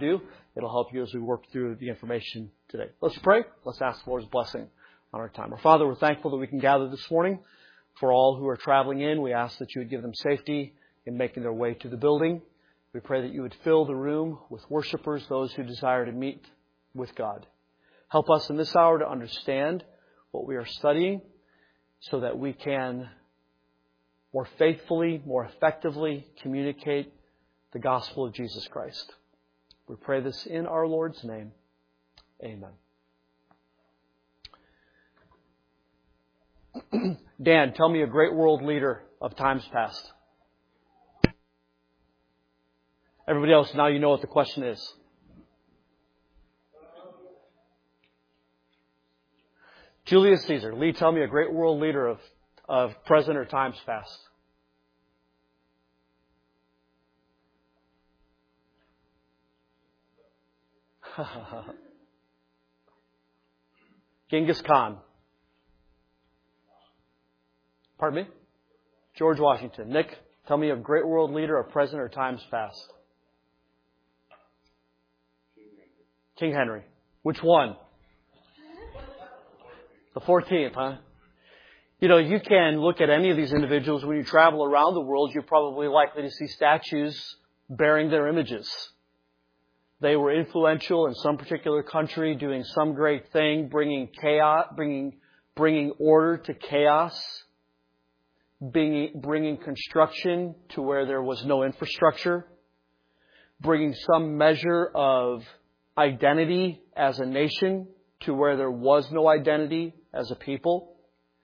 do. It'll help you as we work through the information today. Let's pray. Let's ask the Lord's blessing on our time. Our Father, we're thankful that we can gather this morning. For all who are traveling in, we ask that you would give them safety in making their way to the building. We pray that you would fill the room with worshipers, those who desire to meet with God. Help us in this hour to understand what we are studying so that we can more faithfully, more effectively communicate the gospel of Jesus Christ. We pray this in our Lord's name. Amen. Dan, tell me a great world leader of times past. Everybody else, now you know what the question is. Julius Caesar. Lee, tell me a great world leader of present or times past. Genghis Khan. Pardon me? George Washington. Nick, tell me a great world leader of present or times past. King Henry. Which one? The 14th, huh? You know, you can look at any of these individuals when you travel around the world. You're probably likely to see statues bearing their images. They were influential in some particular country, doing some great thing, bringing chaos, bringing order to chaos, bringing construction to where there was no infrastructure, bringing some measure of identity as a nation to where there was no identity as a people.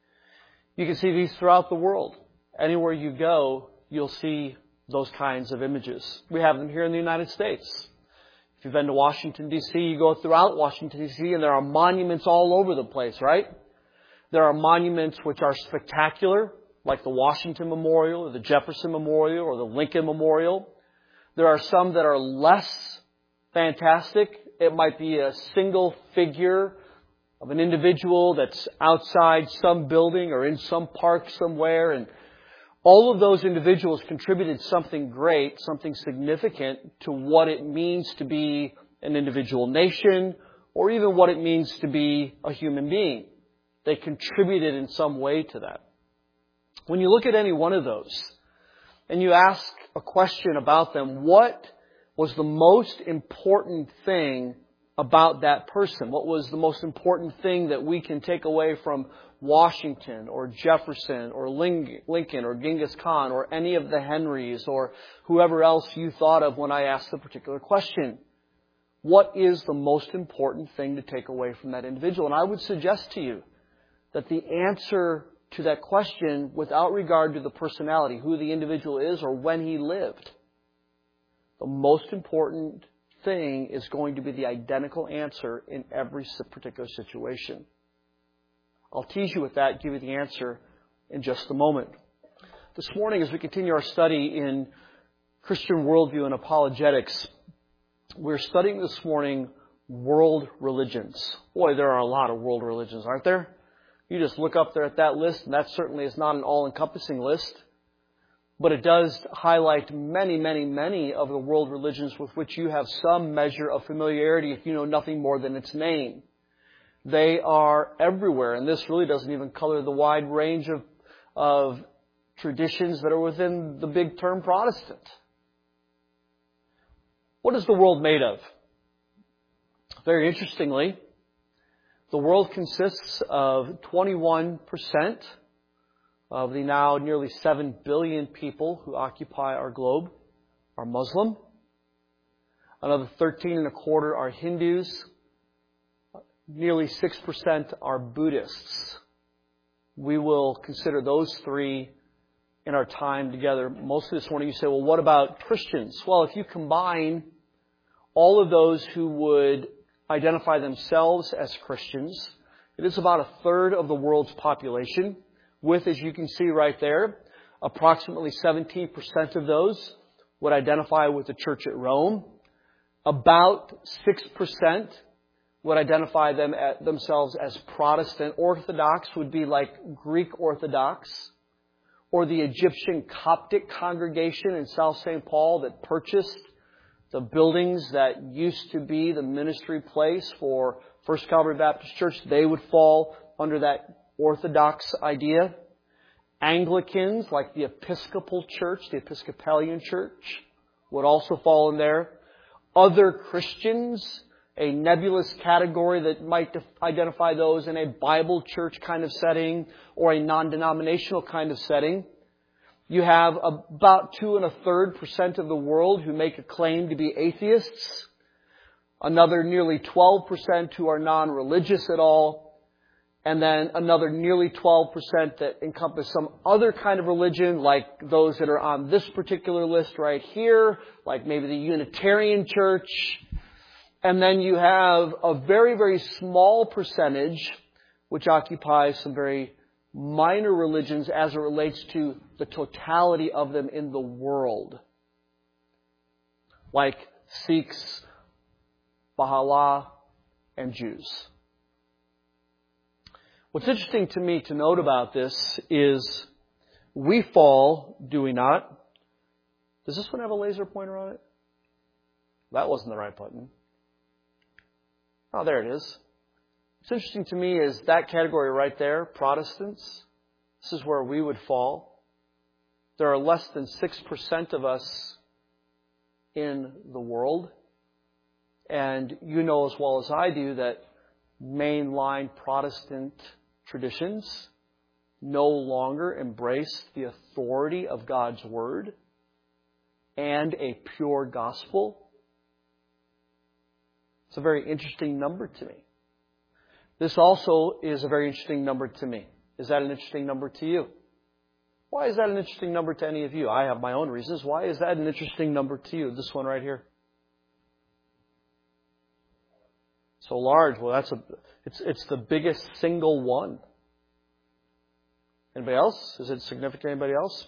You can see these throughout the world. Anywhere you go, you'll see those kinds of images. We have them here in the United States. If you've been to Washington, D.C., you go throughout Washington, D.C., and there are monuments all over the place, right? There are monuments which are spectacular, like the Washington Memorial, or the Jefferson Memorial, or the Lincoln Memorial. There are some that are less fantastic. It might be a single figure of an individual that's outside some building or in some park somewhere. And all of those individuals contributed something great, something significant to what it means to be an individual nation or even what it means to be a human being. They contributed in some way to that. When you look at any one of those and you ask a question about them, what was the most important thing about that person? What was the most important thing that we can take away from Washington or Jefferson or Lincoln or Genghis Khan or any of the Henrys or whoever else you thought of when I asked the particular question? What is the most important thing to take away from that individual? And I would suggest to you that the answer to that question, without regard to the personality, who the individual is or when he lived, the most important thing is going to be the identical answer in every particular situation. I'll tease you with that, give you the answer in just a moment. This morning, as we continue our study in Christian worldview and apologetics, we're studying this morning world religions. Boy, there are a lot of world religions, aren't there? You just look up there at that list, and that certainly is not an all-encompassing list. But it does highlight many, many, many of the world religions with which you have some measure of familiarity if you know nothing more than its name. They are everywhere, and this really doesn't even color the wide range of traditions that are within the big term Protestant. What is the world made of? Very interestingly, the world consists of 21% of the now nearly 7 billion people who occupy our globe are Muslim. Another 13.25% are Hindus. Nearly 6% are Buddhists. We will consider those three in our time together. Most of this morning you say, well, what about Christians? Well, if you combine all of those who would identify themselves as Christians, it is about a third of the world's population, with, as you can see right there, approximately 17% of those would identify with the Church at Rome. About 6% would identify themselves as Protestant. Orthodox would be like Greek Orthodox or the Egyptian Coptic congregation in South St. Paul that purchased The buildings that used to be the ministry place for First Calvary Baptist Church, they would fall under that Orthodox idea. Anglicans, like the Episcopal Church, the Episcopalian Church, would also fall in there. Other Christians, a nebulous category that might identify those in a Bible church kind of setting or a non-denominational kind of setting. You have about 2.33% of the world who make a claim to be atheists. Another nearly 12% who are non-religious at all. And then another nearly 12% that encompass some other kind of religion, like those that are on this particular list right here, like maybe the Unitarian Church. And then you have a very, very small percentage which occupies some very minor religions as it relates to the totality of them in the world. Like Sikhs, Baha'u'llah, and Jews. What's interesting to me to note about this is we fall, do we not? Does this one have a laser pointer on it? That wasn't the right button. Oh, there it is. What's interesting to me is that category right there, Protestants. This is where we would fall. There are less than 6% of us in the world. And you know as well as I do that mainline Protestant traditions no longer embrace the authority of God's Word and a pure gospel. It's a very interesting number to me. This also is a very interesting number to me. Is that an interesting number to you? Why is that an interesting number to any of you? I have my own reasons. Why is that an interesting number to you? This one right here. So large. Well, it's the biggest single one. Anybody else? Is it significant to anybody else?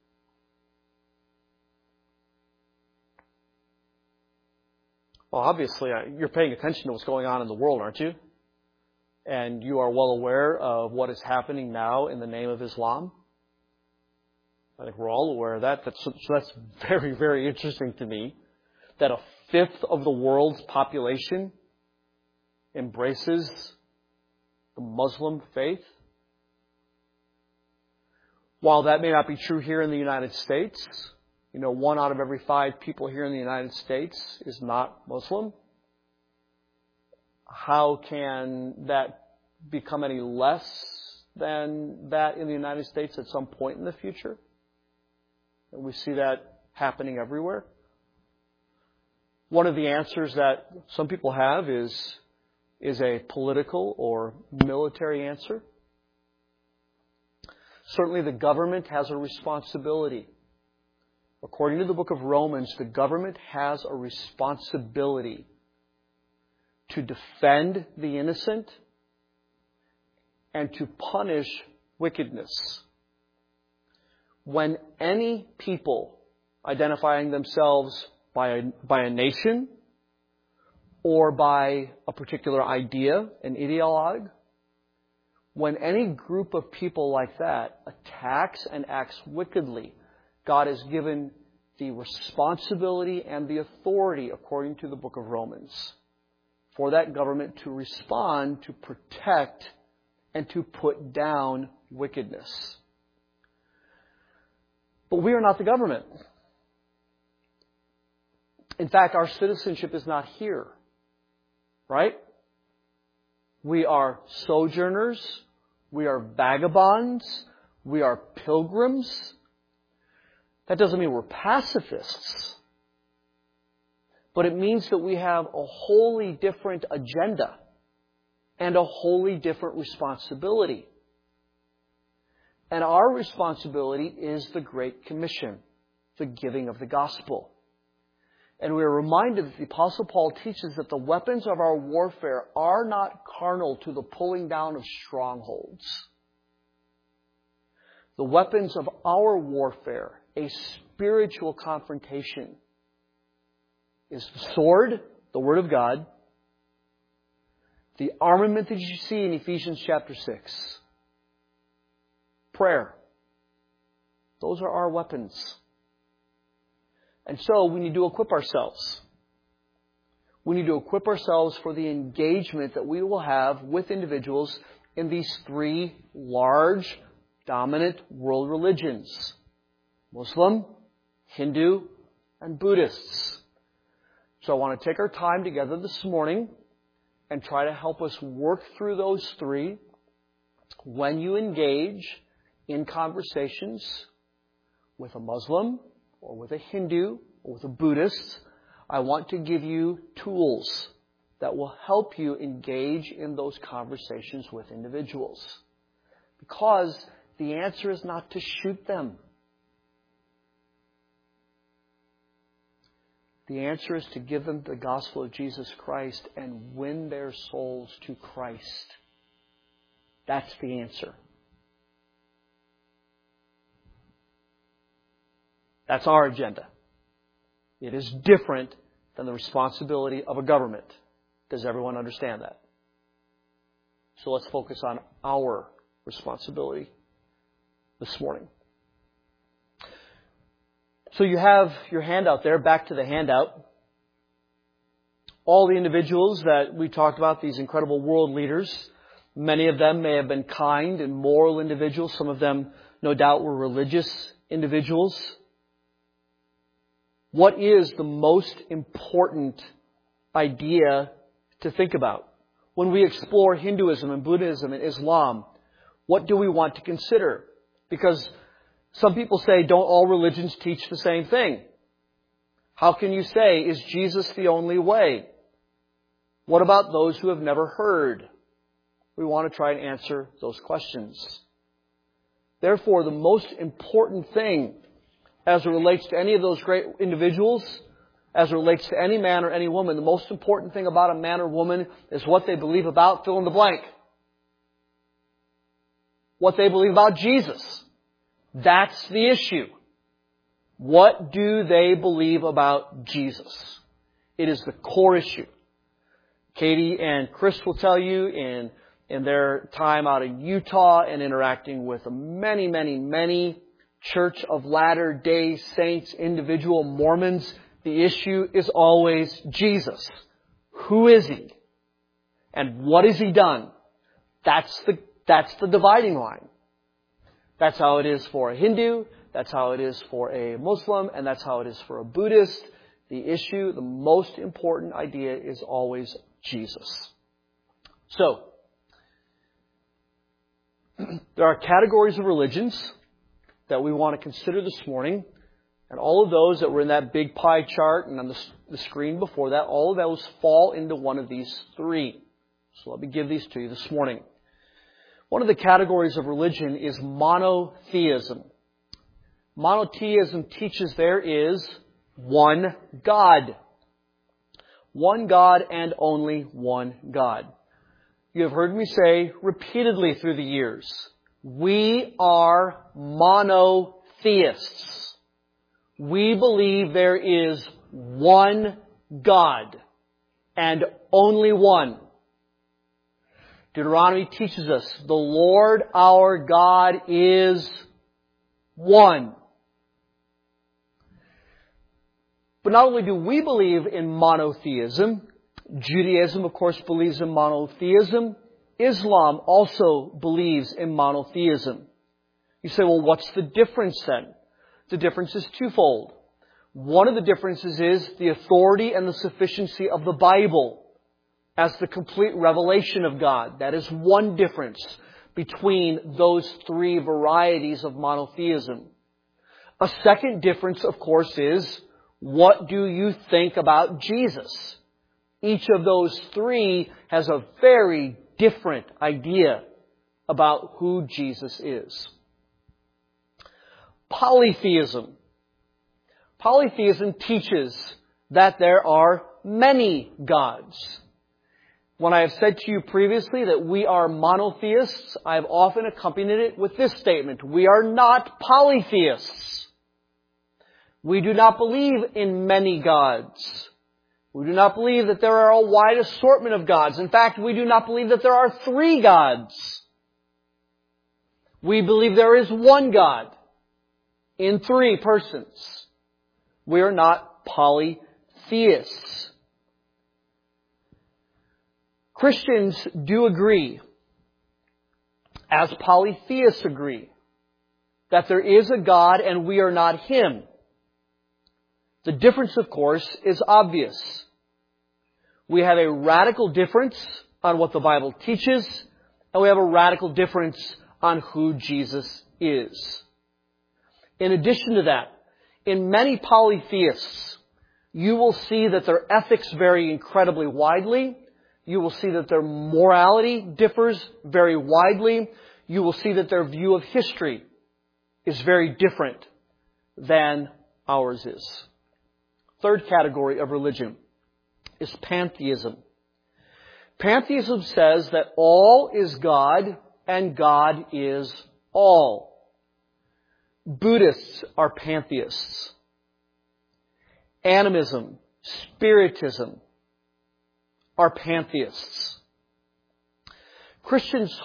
Well, obviously, you're paying attention to what's going on in the world, aren't you? And you are well aware of what is happening now in the name of Islam. I think we're all aware of that. So that's very, very interesting to me. That a fifth of the world's population embraces the Muslim faith. While that may not be true here in the United States, 1 out of every 5 people here in the United States is not Muslim. How can that become any less than that in the United States at some point in the future? And we see that happening everywhere. One of the answers that some people have is a political or military answer. Certainly the government has a responsibility. According to the book of Romans, the government has a responsibility to defend the innocent and to punish wickedness. When any people identifying themselves by a nation or by a particular idea, an ideologue, when any group of people like that attacks and acts wickedly, God has given the responsibility and the authority, according to the book of Romans, for that government to respond, to protect, and to put down wickedness. But we are not the government. In fact, our citizenship is not here. Right? We are sojourners. We are vagabonds. We are pilgrims. That doesn't mean we're pacifists. But it means that we have a wholly different agenda and a wholly different responsibility. And our responsibility is the Great Commission, the giving of the gospel. And we are reminded that the Apostle Paul teaches that the weapons of our warfare are not carnal to the pulling down of strongholds. The weapons of our warfare, a spiritual confrontation, is the sword, the Word of God, the armament that you see in Ephesians chapter 6, prayer. Those are our weapons. And so we need to equip ourselves. We need to equip ourselves for the engagement that we will have with individuals in these three large, dominant world religions: Muslim, Hindu, and Buddhists. So I want to take our time together this morning and try to help us work through those three. When you engage in conversations with a Muslim or with a Hindu or with a Buddhist, I want to give you tools that will help you engage in those conversations with individuals. Because the answer is not to shoot them. The answer is to give them the gospel of Jesus Christ and win their souls to Christ. That's the answer. That's our agenda. It is different than the responsibility of a government. Does everyone understand that? So let's focus on our responsibility this morning. So you have your handout there. Back to the handout. All the individuals that we talked about, these incredible world leaders, many of them may have been kind and moral individuals. Some of them, no doubt, were religious individuals. What is the most important idea to think about? When we explore Hinduism and Buddhism and Islam, what do we want to consider? Because some people say, don't all religions teach the same thing? How can you say, is Jesus the only way? What about those who have never heard? We want to try and answer those questions. Therefore, the most important thing as it relates to any of those great individuals, as it relates to any man or any woman, the most important thing about a man or woman is what they believe about fill in the blank. What they believe about Jesus. That's the issue. What do they believe about Jesus? It is the core issue. Katie and Chris will tell you in their time out in Utah and interacting with many Church of Latter-day Saints, individual Mormons, the issue is always Jesus. Who is He? And what has He done? That's the dividing line. That's how it is for a Hindu, that's how it is for a Muslim, and that's how it is for a Buddhist. The issue, the most important idea is always Jesus. So, there are categories of religions that we want to consider this morning. And all of those that were in that big pie chart and on the screen before that, all of those fall into one of these three. So let me give these to you this morning. One of the categories of religion is monotheism. Monotheism teaches there is one God. One God and only one God. You have heard me say repeatedly through the years, we are monotheists. We believe there is one God and only one. Deuteronomy teaches us the Lord our God is one. But not only do we believe in monotheism, Judaism, of course, believes in monotheism. Islam also believes in monotheism. You say, well, what's the difference then? The difference is twofold. One of the differences is the authority and the sufficiency of the Bible as the complete revelation of God. That is one difference between those three varieties of monotheism. A second difference, of course, is what do you think about Jesus? Each of those three has a very different idea about who Jesus is. Polytheism. Polytheism teaches that there are many gods. When I have said to you previously that we are monotheists, I have often accompanied it with this statement: we are not polytheists. We do not believe in many gods. We do not believe that there are a wide assortment of gods. In fact, we do not believe that there are three gods. We believe there is one God in three persons. We are not polytheists. Christians do agree, as polytheists agree, that there is a God and we are not Him. The difference, of course, is obvious. We have a radical difference on what the Bible teaches, and we have a radical difference on who Jesus is. In addition to that, in many polytheists, you will see that their ethics vary incredibly widely. You will see that their morality differs very widely. You will see that their view of history is very different than ours is. Third category of religion is pantheism. Pantheism says that all is God and God is all. Buddhists are pantheists. Animism, Spiritism are pantheists. Christians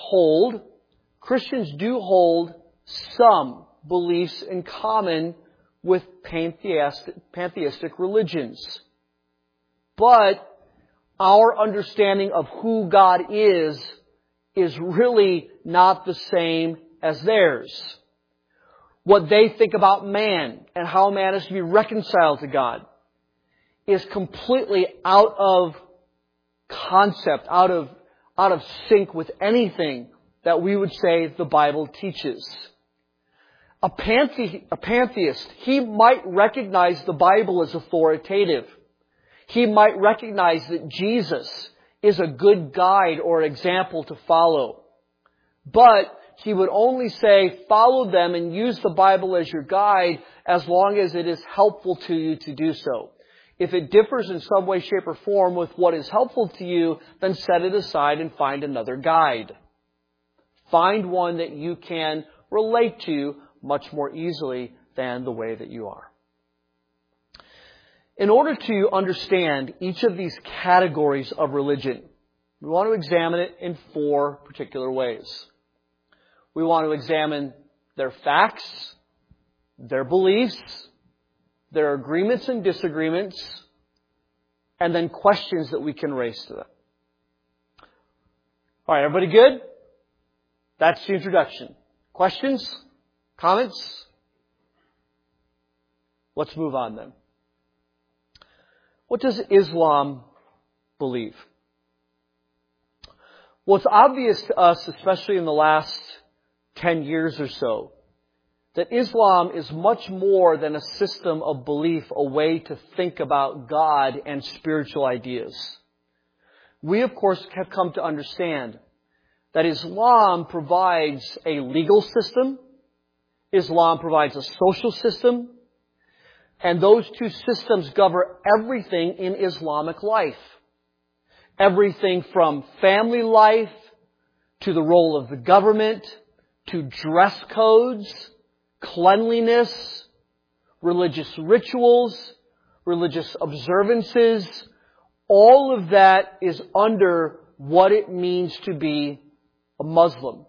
do hold some beliefs in common with pantheistic religions. But our understanding of who God is really not the same as theirs. What they think about man and how man is to be reconciled to God is completely out of concept, out of sync with anything that we would say the Bible teaches. A pantheist, he might recognize the Bible as authoritative. He might recognize that Jesus is a good guide or example to follow. But he would only say, follow them and use the Bible as your guide as long as it is helpful to you to do so. If it differs in some way, shape, or form with what is helpful to you, then set it aside and find another guide. Find one that you can relate to much more easily than the way that you are. In order to understand each of these categories of religion, we want to examine it in 4 particular ways. We want to examine their facts, their beliefs, their agreements and disagreements, and then questions that we can raise to them. All right, everybody good? That's the introduction. Questions? Comments? Let's move on then. What does Islam believe? Well, it's obvious to us, especially in the last 10 years or so, that Islam is much more than a system of belief, a way to think about God and spiritual ideas. We, of course, have come to understand that Islam provides a legal system, Islam provides a social system, and those 2 systems govern everything in Islamic life. Everything from family life, to the role of the government, to dress codes, cleanliness, religious rituals, religious observances. All of that is under what it means to be a Muslim.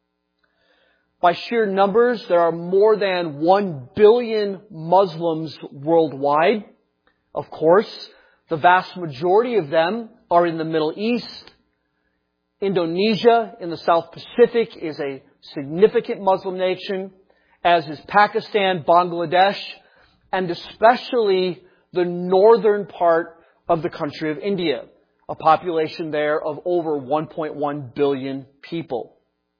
By sheer numbers, there are more than 1 billion Muslims worldwide. Of course, the vast majority of them are in the Middle East. Indonesia in the South Pacific is a significant Muslim nation, as is Pakistan, Bangladesh, and especially the northern part of the country of India, a population there of over 1.1 billion people.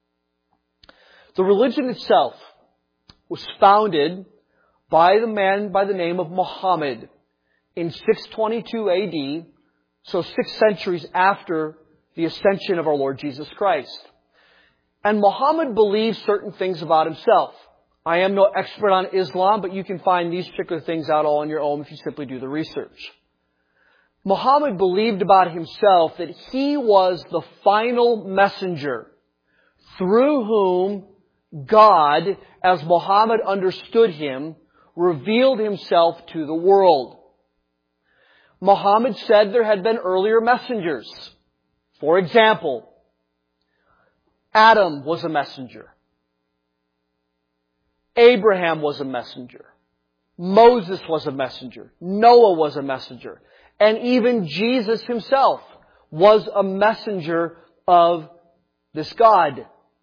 The religion itself was founded by the man by the name of Muhammad in 622 AD, so 6 centuries after the ascension of our Lord Jesus Christ. And Muhammad believed certain things about himself. I am no expert on Islam, but you can find these particular things out all on your own if you simply do the research. Muhammad believed about himself that he was the final messenger through whom God, as Muhammad understood him, revealed himself to the world. Muhammad said there had been earlier messengers. For example, Adam was a messenger. Abraham was a messenger. Moses was a messenger. Noah was a messenger. And even Jesus himself was a messenger of this God.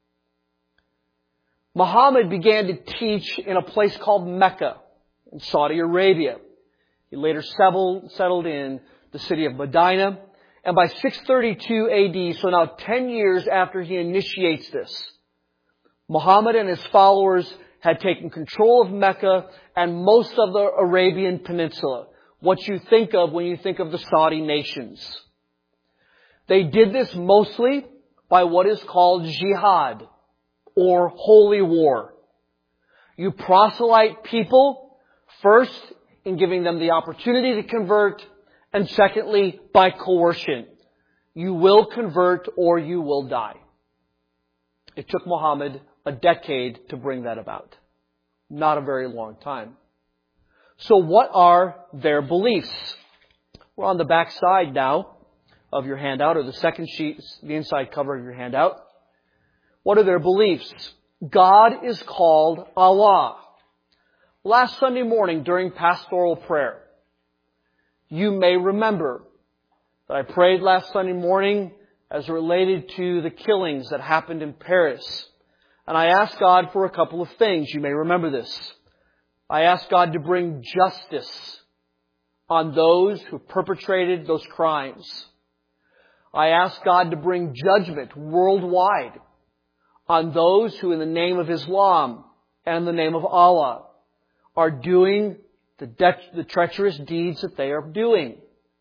Muhammad began to teach in a place called Mecca in Saudi Arabia. He later settled in the city of Medina. And by 632 AD, so now 10 years after he initiates this, Muhammad and his followers had taken control of Mecca and most of the Arabian Peninsula. What you think of when you think of the Saudi nations. They did this mostly by what is called jihad, or holy war. You proselyte people, first in giving them the opportunity to convert, and secondly, by coercion. You will convert or you will die. It took Muhammad a decade to bring that about. Not a very long time. So what are their beliefs? We're on the back side now of your handout, or the second sheet, the inside cover of your handout. What are their beliefs? God is called Allah. Last Sunday morning during pastoral prayer, you may remember that I prayed last Sunday morning as related to the killings that happened in Paris. And I asked God for a couple of things. You may remember this. I asked God to bring justice on those who perpetrated those crimes. I asked God to bring judgment worldwide on those who in the name of Islam and in the name of Allah are doing the treacherous deeds that they are doing.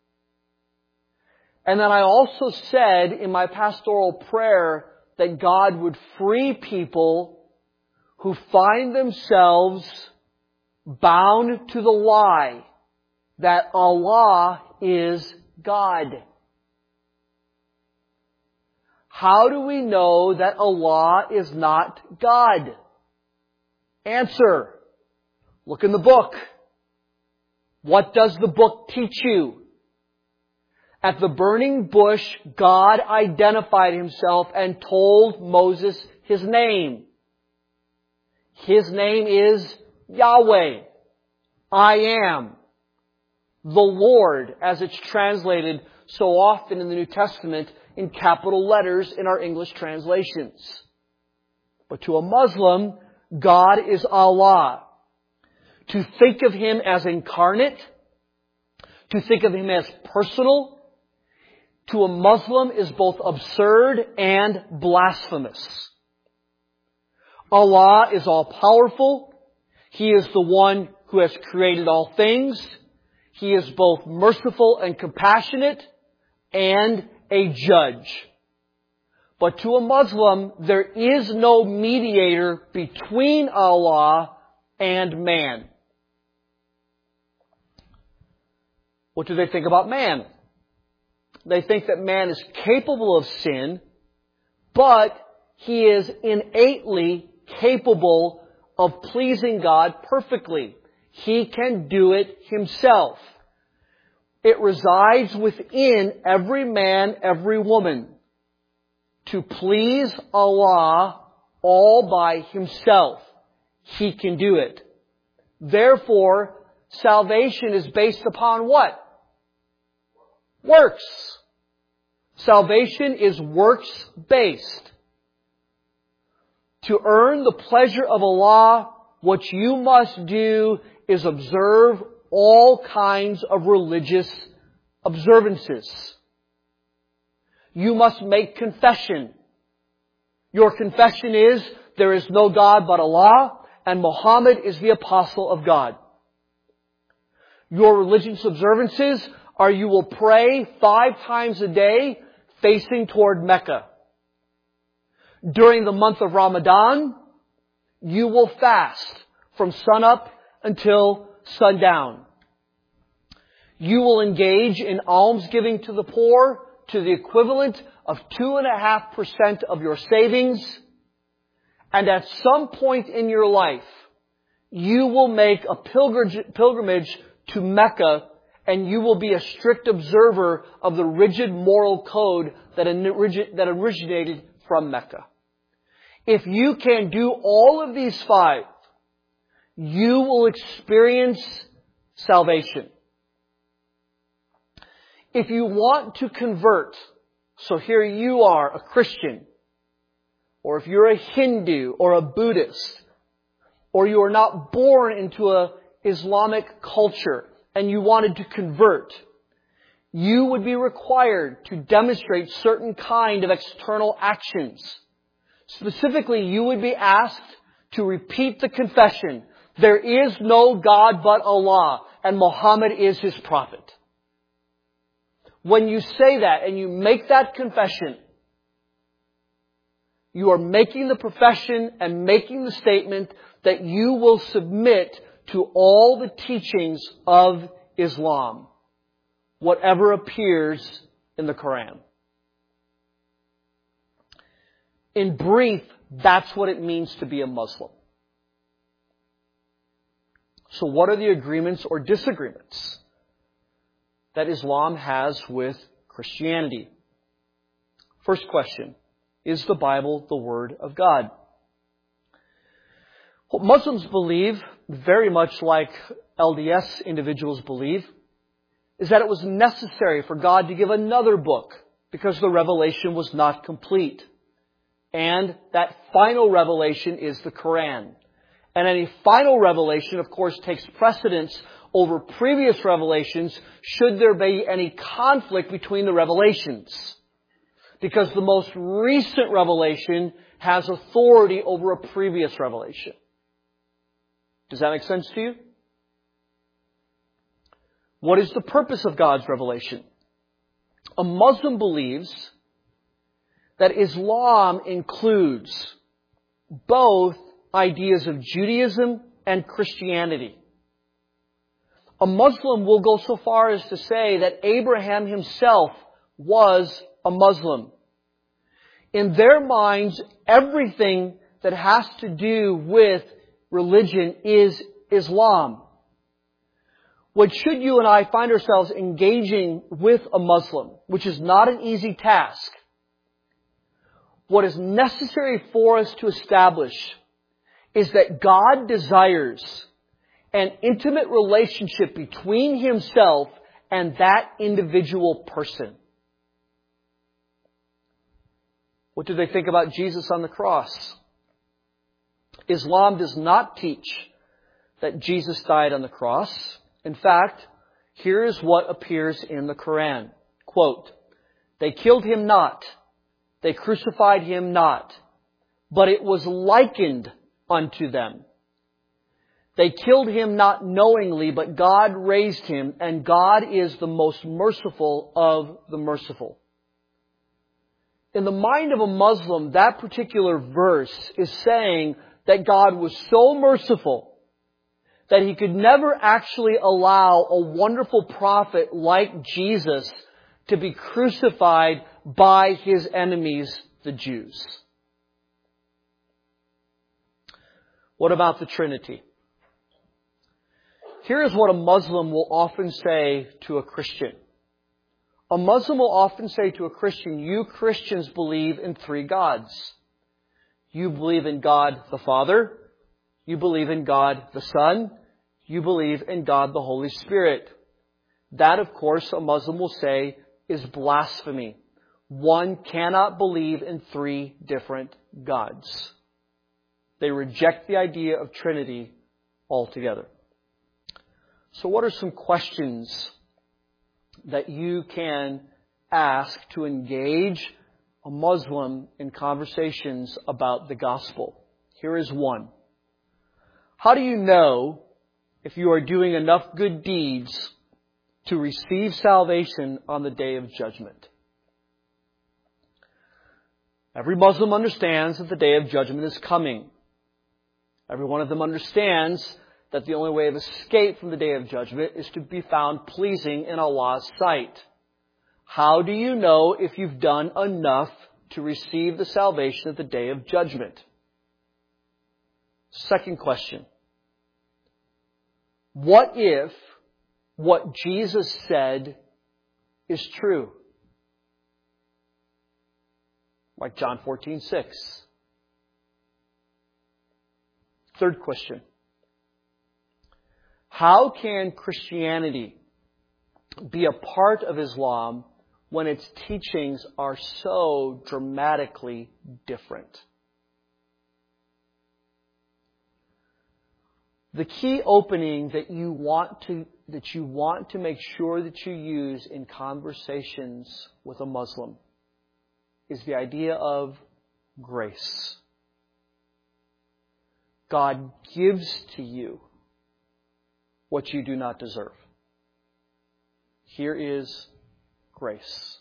And then I also said in my pastoral prayer that God would free people who find themselves bound to the lie that Allah is God. How do we know that Allah is not God? Answer. Look in the book. What does the book teach you? At the burning bush, God identified Himself and told Moses His name. His name is Yahweh. I am. The Lord, as it's translated so often in the New Testament in capital letters in our English translations. But to a Muslim, God is Allah. To think of Him as incarnate, to think of Him as personal, to a Muslim is both absurd and blasphemous. Allah is all-powerful. He is the one who has created all things. He is both merciful and compassionate and a judge. But to a Muslim, there is no mediator between Allah and man. What do they think about man? They think that man is capable of sin, but he is innately capable of pleasing God perfectly. He can do it himself. It resides within every man, every woman, to please Allah all by himself. He can do it. Therefore, salvation is based upon what? Works. Salvation is works-based. To earn the pleasure of Allah, what you must do is observe all kinds of religious observances. You must make confession. Your confession is, there is no God but Allah, and Muhammad is the apostle of God. Your religious observances are you will pray 5 times a day facing toward Mecca. During the month of Ramadan, you will fast from sunup until sundown. You will engage in almsgiving to the poor to the equivalent of 2.5% of your savings. And at some point in your life, you will make a pilgrimage to Mecca, and you will be a strict observer of the rigid moral code that originated from Mecca. If you can do all of these 5, you will experience salvation. If you want to convert So here you are, a Christian, or if you're a Hindu or a Buddhist, or you are not born into a Islamic culture and you wanted to convert, you would be required to demonstrate certain kind of external actions. Specifically, you would be asked to repeat the confession, there is no God but Allah, and Muhammad is His prophet. When you say that and you make that confession, you are making the profession and making the statement that you will submit to all the teachings of Islam, whatever appears in the Quran. In brief, that's what it means to be a Muslim. So what are the agreements or disagreements that Islam has with Christianity? First question, is the Bible the Word of God? What Muslims believe, very much like LDS individuals believe, is that it was necessary for God to give another book because the revelation was not complete. And that final revelation is the Quran. And any final revelation, of course, takes precedence over previous revelations should there be any conflict between the revelations. Because the most recent revelation has authority over a previous revelation. Does that make sense to you? What is the purpose of God's revelation? A Muslim believes that Islam includes both ideas of Judaism and Christianity. A Muslim will go so far as to say that Abraham himself was a Muslim. In their minds, everything that has to do with religion is Islam. What should you and I find ourselves engaging with a Muslim, which is not an easy task, what is necessary for us to establish is that God desires an intimate relationship between Himself and that individual person. What do they think about Jesus on the cross? Islam does not teach that Jesus died on the cross. In fact, here is what appears in the Quran. Quote, "They killed Him not, they crucified Him not, but it was likened unto them. They killed Him not knowingly, but God raised Him, and God is the most merciful of the merciful." In the mind of a Muslim, that particular verse is saying that God was so merciful that He could never actually allow a wonderful prophet like Jesus to be crucified by His enemies, the Jews. What about the Trinity? Here is what a Muslim will often say to a Christian. A Muslim will often say to a Christian, you Christians believe in three gods. You believe in God the Father. You believe in God the Son. You believe in God the Holy Spirit. That, of course, a Muslim will say is blasphemy. One cannot believe in three different gods. They reject the idea of Trinity altogether. So what are some questions that you can ask to engage a Muslim in conversations about the gospel? Here is one. How do you know if you are doing enough good deeds to receive salvation on the day of judgment? Every Muslim understands that the day of judgment is coming. Every one of them understands that the only way of escape from the day of judgment is to be found pleasing in Allah's sight. How do you know if you've done enough to receive the salvation at the day of judgment? Second question. What if what Jesus said is true? Like John 14:6. Third question. How can Christianity be a part of Islam when its teachings are so dramatically different. The key opening that you want to make sure that you use in conversations with a Muslim is the idea of grace. God gives to you what you do not deserve. Here is grace.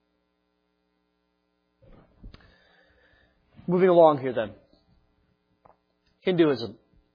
Moving along here then. Hinduism.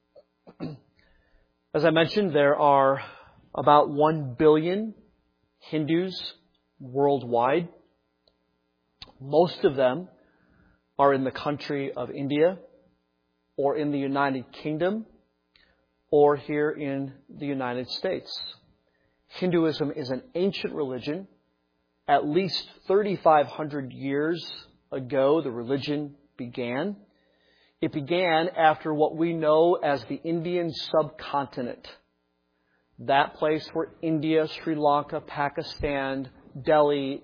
As I mentioned, there are about 1 billion Hindus worldwide. Most of them are in the country of India, or in the United Kingdom, or here in the United States. Hinduism is an ancient religion. At least 3,500 years ago, the religion began. It began after what we know as the Indian subcontinent. That place where India, Sri Lanka, Pakistan, Delhi,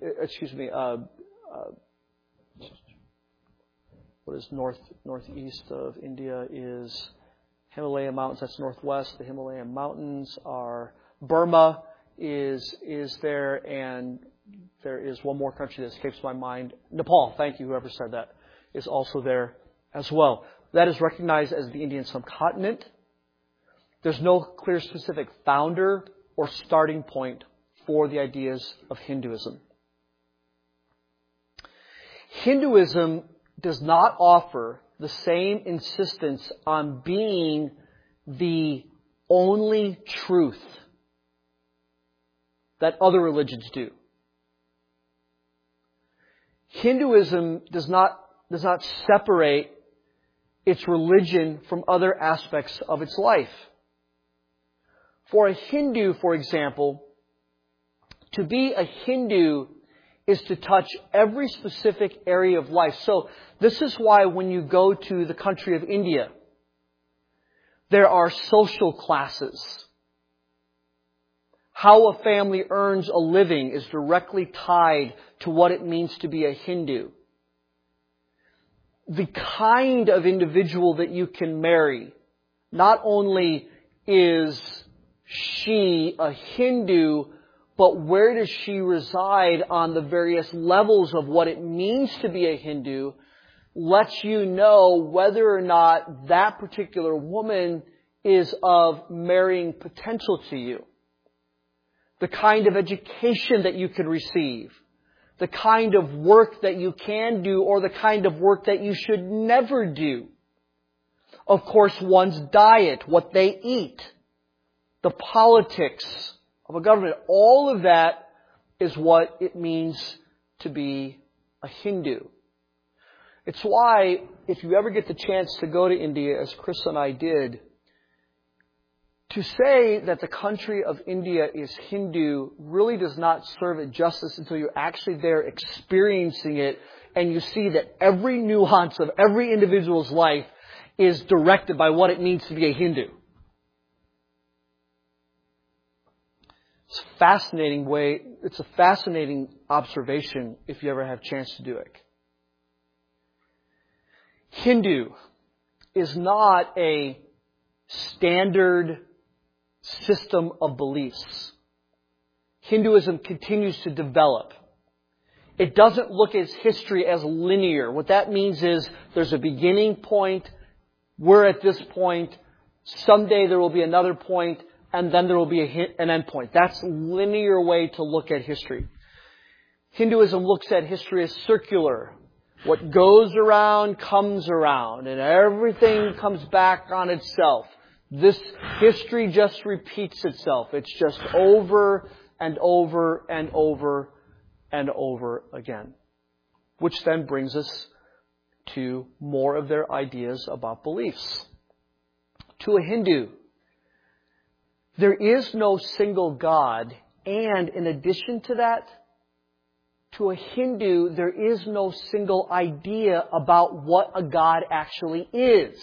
what is northeast of India is Himalayan mountains. That's northwest. The Himalayan mountains are Burma is there, and there is one more country that escapes my mind. Nepal, thank you, whoever said that, is also there as well. That is recognized as the Indian subcontinent. There's no clear specific founder or starting point for the ideas of Hinduism. Hinduism does not offer the same insistence on being the only truth that other religions do. Hinduism does not separate its religion from other aspects of its life. For a Hindu, for example, to be a Hindu is to touch every specific area of life. So this is why when you go to the country of India, there are social classes. How a family earns a living is directly tied to what it means to be a Hindu. The kind of individual that you can marry, not only is she a Hindu, but where does she reside on the various levels of what it means to be a Hindu lets you know whether or not that particular woman is of marrying potential to you. The kind of education that you can receive, the kind of work that you can do, or the kind of work that you should never do. Of course, one's diet, what they eat, the politics of a government, all of that is what it means to be a Hindu. It's why, if you ever get the chance to go to India, as Chris and I did, to say that the country of India is Hindu really does not serve it justice until you're actually there experiencing it and you see that every nuance of every individual's life is directed by what it means to be a Hindu. It's a fascinating way, it's a fascinating observation if you ever have a chance to do it. Hindu is not a standard system of beliefs. Hinduism continues to develop. It doesn't look at its history as linear. What that means is there's a beginning point, we're at this point, someday there will be another point, and then there will be an end point. That's a linear way to look at history. Hinduism looks at history as circular. What goes around comes around, and everything comes back on itself. This history just repeats itself. It's just over and over and over and over again. Which then brings us to more of their ideas about beliefs. To a Hindu, there is no single God, and in addition to that, to a Hindu, there is no single idea about what a God actually is.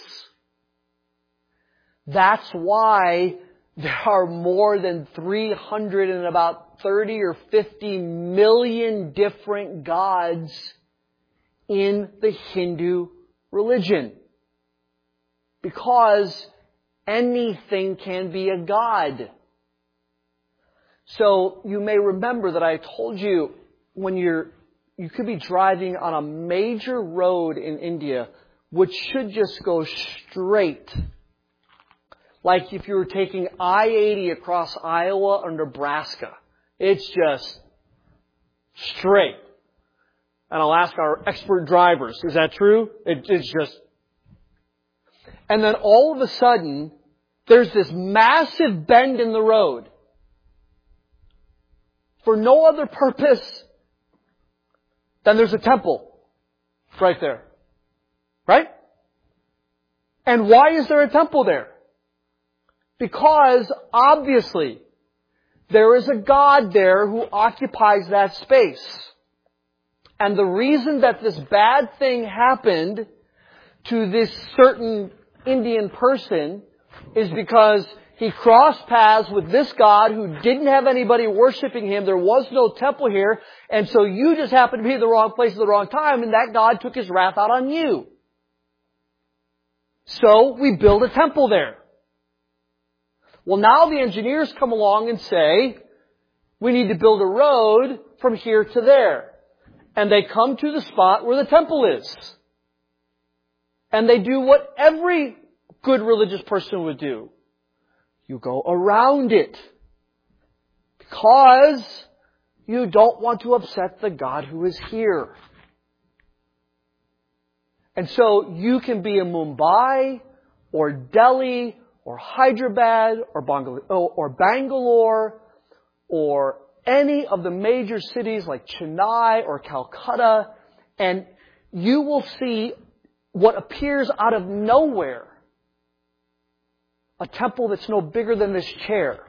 That's why there are more than 300 and about 30 or 50 million different gods in the Hindu religion. Because anything can be a god. So you may remember that I told you when you could be driving on a major road in India which should just go straight. Like if you were taking I-80 across Iowa or Nebraska. It's just straight. And I'll ask our expert drivers, is that true? It's just... And then all of a sudden, there's this massive bend in the road. For no other purpose than there's a temple right there. Right? And why is there a temple there? Because, obviously, there is a God there who occupies that space. And the reason that this bad thing happened to this certain Indian person is because he crossed paths with this God who didn't have anybody worshiping him. There was no temple here. And so you just happened to be in the wrong place at the wrong time, and that God took his wrath out on you. So we build a temple there. Well, now the engineers come along and say, we need to build a road from here to there. And they come to the spot where the temple is. And they do what every good religious person would do. You go around it. Because you don't want to upset the God who is here. And so you can be in Mumbai or Delhi or Hyderabad or Bangalore or any of the major cities like Chennai or Calcutta, and you will see what appears out of nowhere. A temple that's no bigger than this chair.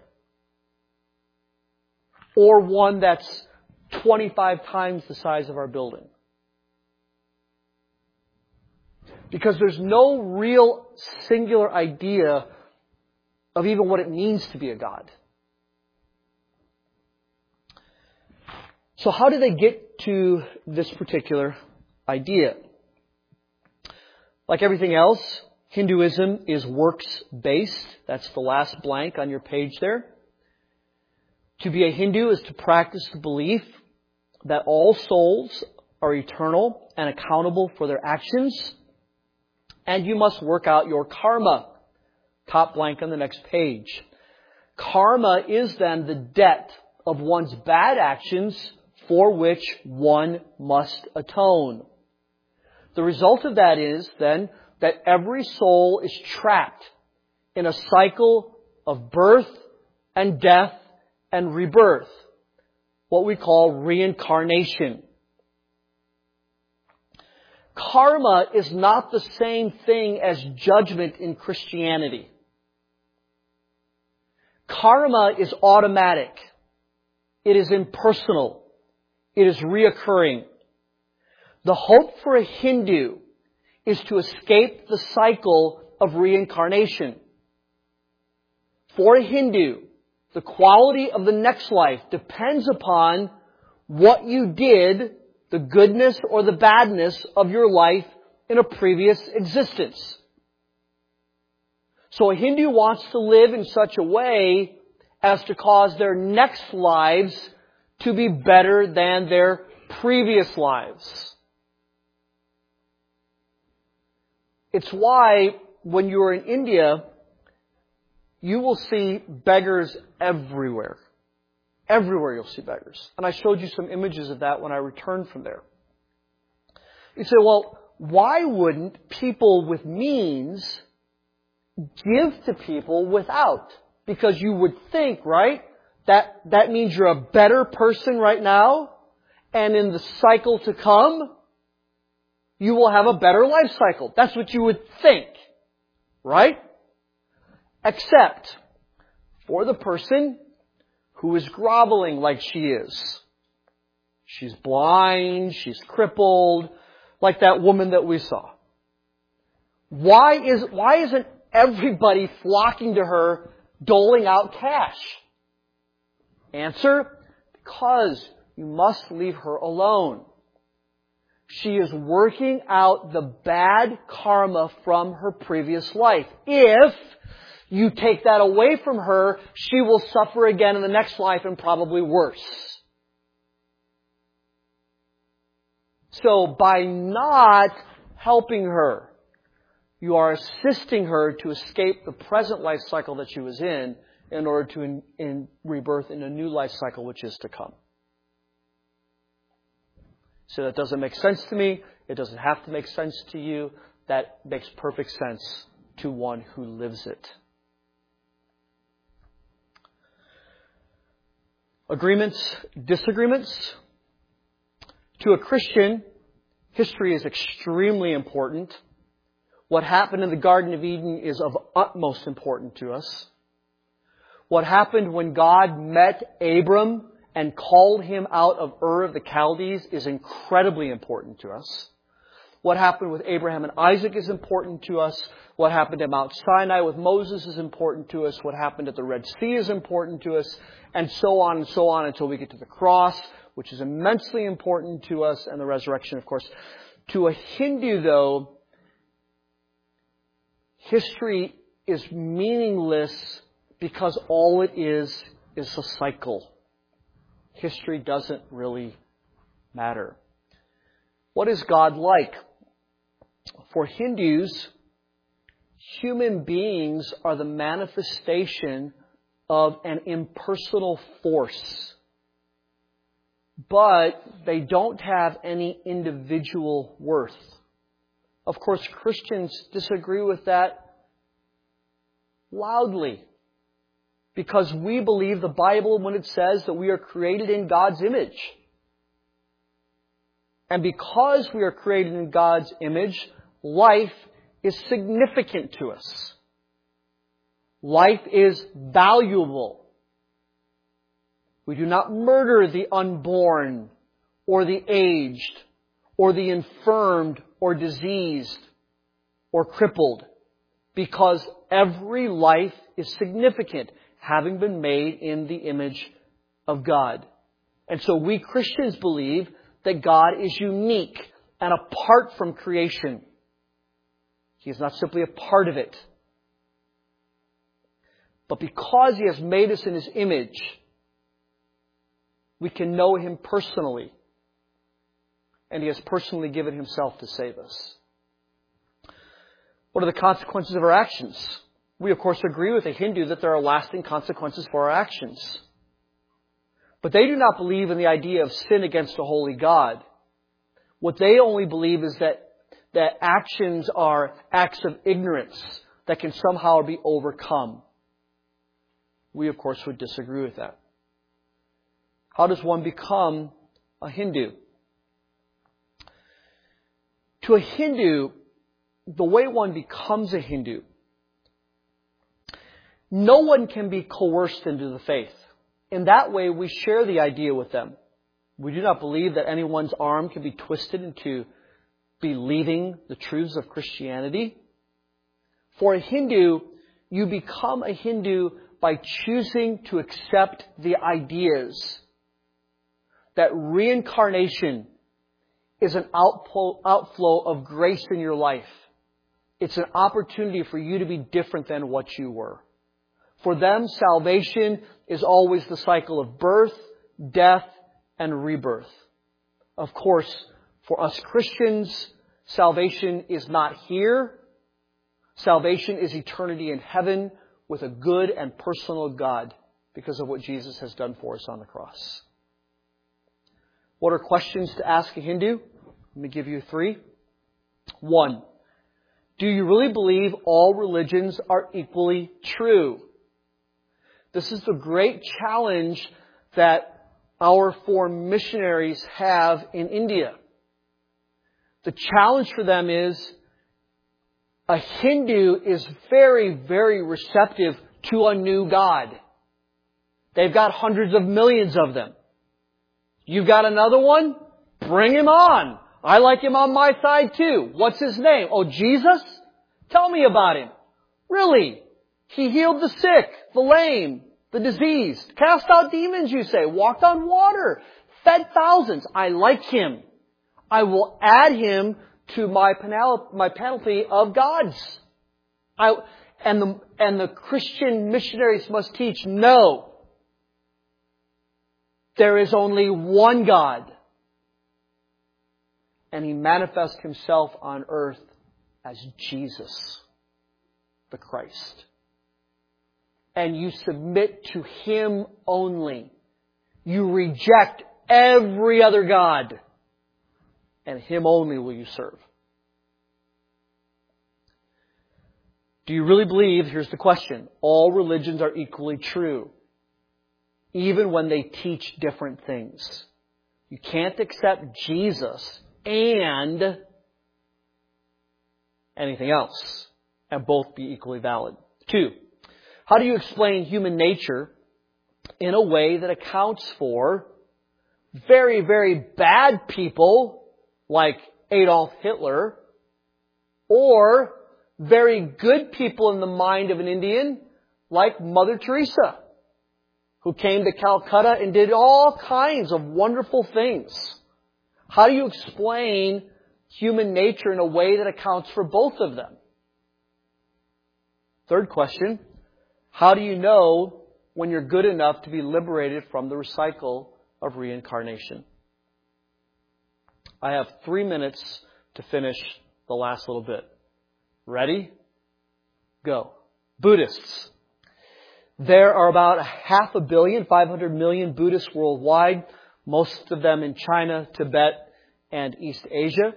Or one that's 25 times the size of our building. Because there's no real singular idea of even what it means to be a God. So how do they get to this particular idea? Like everything else, Hinduism is works-based. That's the last blank on your page there. To be a Hindu is to practice the belief that all souls are eternal and accountable for their actions. And you must work out your karma. Top blank on the next page. Karma is then the debt of one's bad actions for which one must atone. The result of that is then that every soul is trapped in a cycle of birth and death and rebirth. What we call reincarnation. Karma is not the same thing as judgment in Christianity. Karma is automatic. It is impersonal. It is reoccurring. The hope for a Hindu is to escape the cycle of reincarnation. For a Hindu, the quality of the next life depends upon what you did, the goodness or the badness of your life in a previous existence. So a Hindu wants to live in such a way as to cause their next lives to be better than their previous lives. It's why when you are in India, you will see beggars everywhere. Everywhere you'll see beggars. And I showed you some images of that when I returned from there. You say, well, why wouldn't people with means give to people without? Because you would think, right, that means you're a better person right now, and in the cycle to come, you will have a better life cycle. That's what you would think, right? Except for the person who is groveling like she is. She's blind, she's crippled, like that woman that we saw. Why isn't everybody flocking to her, doling out cash? Answer, because you must leave her alone. She is working out the bad karma from her previous life. If you take that away from her, she will suffer again in the next life and probably worse. So by not helping her, you are assisting her to escape the present life cycle that she was in order to rebirth in a new life cycle which is to come. So that doesn't make sense to me. It doesn't have to make sense to you. That makes perfect sense to one who lives it. Agreements, disagreements. To a Christian, history is extremely important. What happened in the Garden of Eden is of utmost importance to us. What happened when God met Abram and called him out of Ur of the Chaldees is incredibly important to us. What happened with Abraham and Isaac is important to us. What happened at Mount Sinai with Moses is important to us. What happened at the Red Sea is important to us. And so on until we get to the cross, which is immensely important to us, and the resurrection, of course. To a Hindu, though, history is meaningless because all it is a cycle. History doesn't really matter. What is God like? For Hindus, human beings are the manifestation of an impersonal force. But they don't have any individual worth. Of course, Christians disagree with that loudly. Because we believe the Bible when it says that we are created in God's image. And because we are created in God's image, life is significant to us. Life is valuable. We do not murder the unborn, or the aged, or the infirmed, or diseased, or crippled. Because every life is significant, having been made in the image of God. And so we Christians believe that God is unique and apart from creation. He is not simply a part of it. But because He has made us in His image, we can know Him personally. And He has personally given Himself to save us. What are the consequences of our actions? We, of course, agree with a Hindu that there are lasting consequences for our actions. But they do not believe in the idea of sin against a holy God. What they only believe is that actions are acts of ignorance that can somehow be overcome. We, of course, would disagree with that. How does one become a Hindu? To a Hindu, the way one becomes a Hindu, no one can be coerced into the faith. In that way, we share the idea with them. We do not believe that anyone's arm can be twisted into believing the truths of Christianity. For a Hindu, you become a Hindu by choosing to accept the ideas that reincarnation is an outflow of grace in your life. It's an opportunity for you to be different than what you were. For them, salvation is always the cycle of birth, death, and rebirth. Of course, for us Christians, salvation is not here. Salvation is eternity in heaven with a good and personal God because of what Jesus has done for us on the cross. What are questions to ask a Hindu? Let me give you 3. 1. Do you really believe all religions are equally true? This is the great challenge that our 4 missionaries have in India. The challenge for them is a Hindu is very, very receptive to a new God. They've got hundreds of millions of them. You've got another one? Bring him on. I like him on my side too. What's his name? Oh, Jesus? Tell me about him. Really? He healed the sick, the lame, the diseased, cast out demons, you say, walked on water, fed thousands. I like him. I will add him to my panoply of gods. And the Christian missionaries must teach, no. There is only one God. And He manifests Himself on earth as Jesus, the Christ. And you submit to Him only. You reject every other God. And Him only will you serve. Do you really believe, here's the question, all religions are equally true? Even when they teach different things. You can't accept Jesus and anything else and both be equally valid. 2, how do you explain human nature in a way that accounts for very, very bad people like Adolf Hitler, or very good people in the mind of an Indian like Mother Teresa, who came to Calcutta and did all kinds of wonderful things? How do you explain human nature in a way that accounts for both of them? 3rd question, how do you know when you're good enough to be liberated from the recycle of reincarnation? I have 3 minutes to finish the last little bit. Ready? Go. Buddhists. There are about 500 million Buddhists worldwide, most of them in China, Tibet, and East Asia.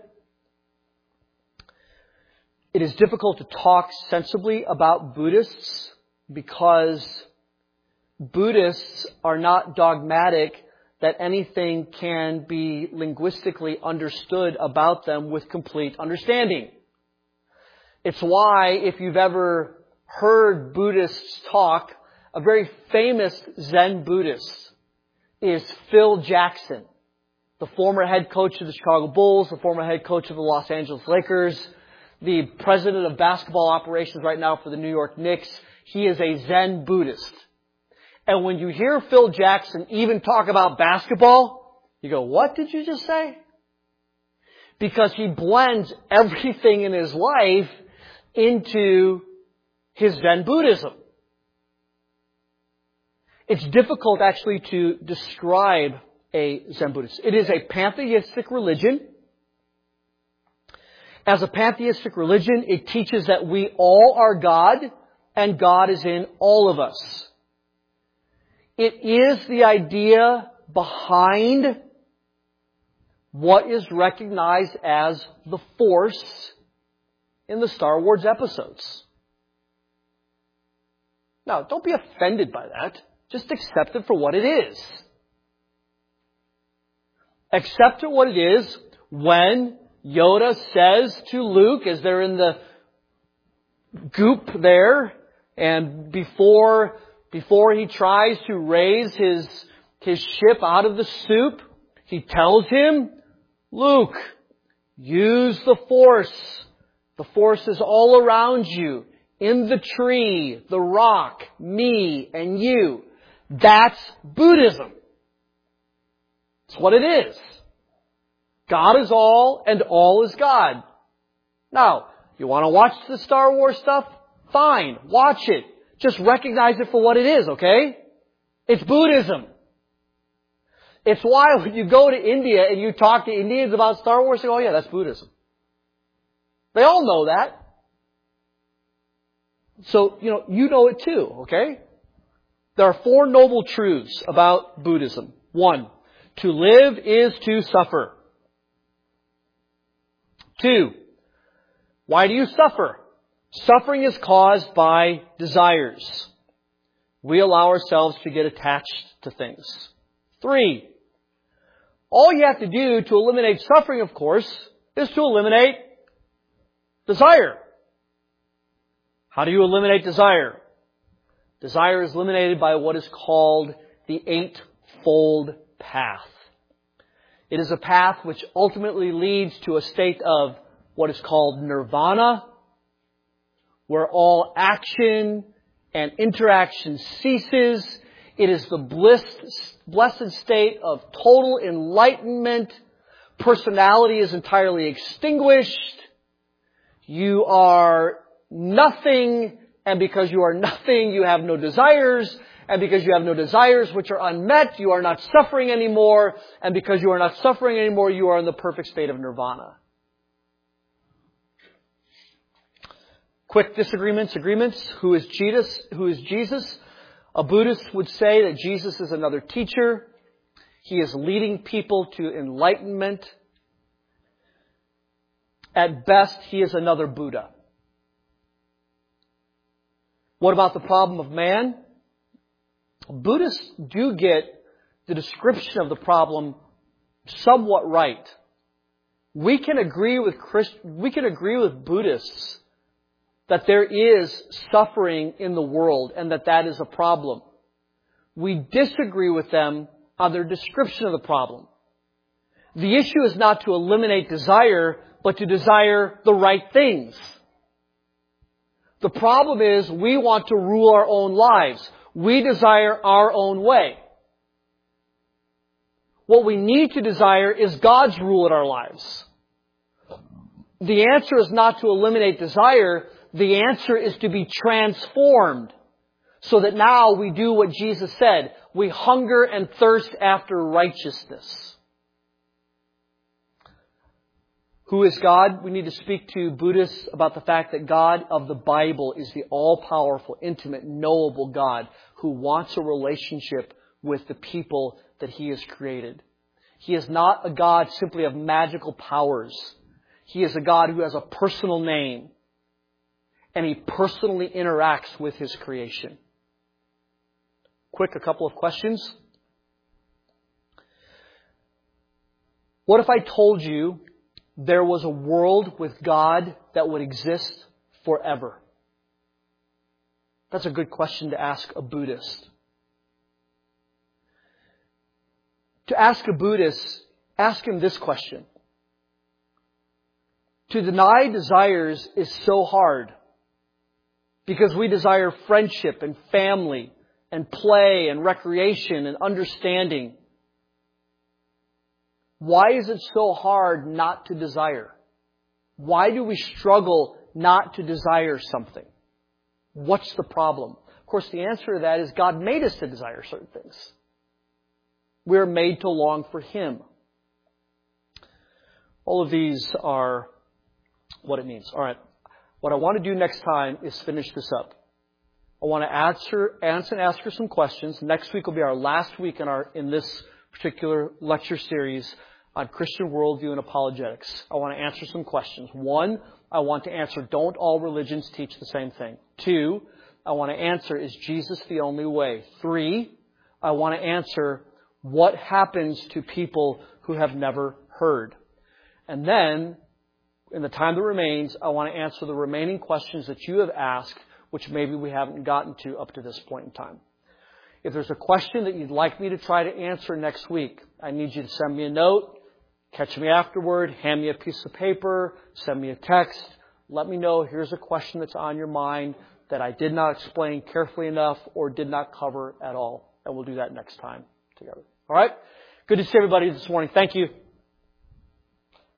It is difficult to talk sensibly about Buddhists because Buddhists are not dogmatic that anything can be linguistically understood about them with complete understanding. It's why, if you've ever heard Buddhists talk, a very famous Zen Buddhist is Phil Jackson, the former head coach of the Chicago Bulls, the former head coach of the Los Angeles Lakers, the president of basketball operations right now for the New York Knicks. He is a Zen Buddhist. And when you hear Phil Jackson even talk about basketball, you go, what did you just say? Because he blends everything in his life into his Zen Buddhism. It's difficult actually to describe a Zen Buddhist. It is a pantheistic religion. As a pantheistic religion, it teaches that we all are God and God is in all of us. It is the idea behind what is recognized as the Force in the Star Wars episodes. Now, don't be offended by that. Just accept it for what it is. Accept it what it is when Yoda says to Luke, as they're in the goop there, and before he tries to raise his ship out of the soup, he tells him, Luke, use the Force. The Force is all around you. In the tree, the rock, me, and you. That's Buddhism. It's what it is. God is all and all is God. Now, you want to watch the Star Wars stuff? Fine, watch it. Just recognize it for what it is, okay? It's Buddhism. It's why when you go to India and you talk to Indians about Star Wars, they go, oh yeah, that's Buddhism. They all know that. So, you know it too, okay? There are 4 noble truths about Buddhism. 1, to live is to suffer. 2, why do you suffer? Suffering is caused by desires. We allow ourselves to get attached to things. 3, all you have to do to eliminate suffering, of course, is to eliminate desire. How do you eliminate desire? Desire is eliminated by what is called the Eightfold Path. It is a path which ultimately leads to a state of what is called nirvana, where all action and interaction ceases It is the blessed state of total enlightenment. Personality is entirely extinguished. You are nothing, and because you are nothing, you have no desires. And because you have no desires which are unmet, you are not suffering anymore. And because you are not suffering anymore, you are in the perfect state of nirvana. Quick disagreements, agreements. Who is Jesus? Who is Jesus? A Buddhist would say that Jesus is another teacher. He is leading people to enlightenment. At best, he is another Buddha. What about the problem of man? Buddhists do get the description of the problem somewhat right. We can agree with Buddhists that there is suffering in the world and that is a problem. We disagree with them on their description of the problem. The issue is not to eliminate desire, but to desire the right things. The problem is we want to rule our own lives. We desire our own way. What we need to desire is God's rule in our lives. The answer is not to eliminate desire. The answer is to be transformed so that now we do what Jesus said. We hunger and thirst after righteousness. Who is God? We need to speak to Buddhists about the fact that God of the Bible is the all-powerful, intimate, knowable God who wants a relationship with the people that He has created. He is not a God simply of magical powers. He is a God who has a personal name, and He personally interacts with His creation. Quick, a couple of questions. What if I told you there was a world with God that would exist forever? That's a good question to ask a Buddhist. To ask a Buddhist, ask him this question. To deny desires is so hard because we desire friendship and family and play and recreation and understanding. Why is it so hard not to desire? Why do we struggle not to desire something? What's the problem? Of course, the answer to that is God made us to desire certain things. We're made to long for Him. All of these are what it means. All right. What I want to do next time is finish this up. I want to answer and ask her some questions. Next week will be our last week in this particular lecture series on Christian worldview and apologetics. I want to answer some questions. 1, I want to answer, don't all religions teach the same thing? 2, I want to answer, is Jesus the only way? 3, I want to answer, what happens to people who have never heard? And then, in the time that remains, I want to answer the remaining questions that you have asked, which maybe we haven't gotten to up to this point in time. If there's a question that you'd like me to try to answer next week, I need you to send me a note, catch me afterward, hand me a piece of paper, send me a text. Let me know, here's a question that's on your mind that I did not explain carefully enough or did not cover at all. And we'll do that next time together. All right? Good to see everybody this morning. Thank you.